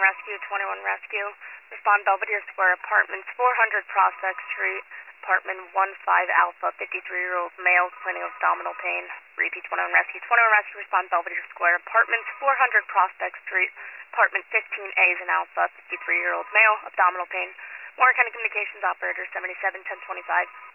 Rescue, 21 Rescue. Respond Belvedere Square Apartments, 400 Prospect Street, Apartment 15 Alpha, 53-year-old male, complaining of abdominal pain. Repeat, 21 Rescue. 21 Rescue, respond Belvedere Square Apartments, 400 Prospect Street, Apartment 15A is an Alpha, 53-year-old male, abdominal pain. Warren County Communications Operator, 771025.